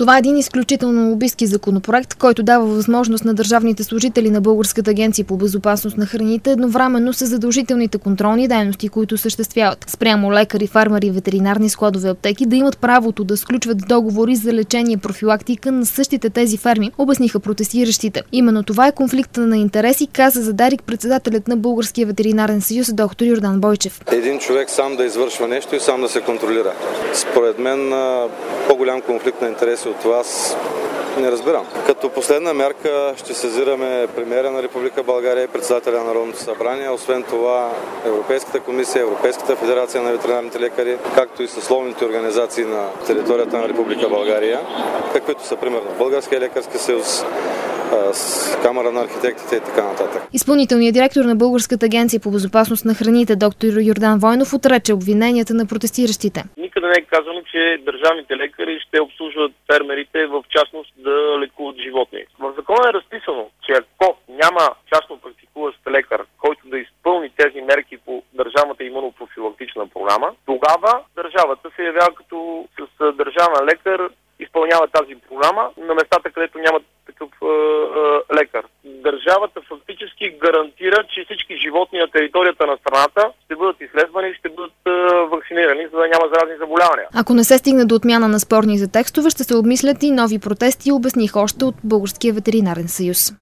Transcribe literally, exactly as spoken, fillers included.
Това е един изключително лобистки законопроект, който дава възможност на държавните служители на Българската агенция по безопасност на храните едновременно с задължителните контролни дейности, които осъществяват спрямо лекари, фармери и ветеринарни складове аптеки, да имат правото да сключват договори за лечение и профилактика на същите тези ферми, обясниха протестиращите. Именно това е конфликта на интереси, каза за Дарик председателят на Българския ветеринарен съюз доктор Йордан Бойчев. Един човек сам да извършва нещо и сам да се контролира. Според мен по-голям конфликт на интереси от това не разбирам. Като последна мярка ще сезираме премиера на Република България и председателя на Народното събрание. Освен това Европейската комисия, Европейската федерация на ветеринарните лекари, както и съсловните организации на територията на Република България, каквито са примерно Българския лекарски съюз, с Камара на архитектите и така нататък. Изпълнителният директор на Българската агенция по безопасност на храните доктор Йордан Войнов отрече обвиненията на протестиращите. Никъде не е казано, че държавните лекари ще обслужват фермерите, в частност да лекуват животни. В закона е разписано, че ако няма частно практикуващ лекар, който да изпълни тези мерки по държавната имунопрофилактична програма, тогава държавата се явява като с държавен лекар изпълнява тази програма на местата, където няма такъв е, е, лекар. Държавата фактически гарантира, че всички животни на територията на страната ще бъдат изследвани и ще бъдат е, вакцинирани, за да няма заразни заболявания. Ако не се стигне до отмяна на спорните текстове, ще се обмислят и нови протести, обясниха още от Българския ветеринарен съюз.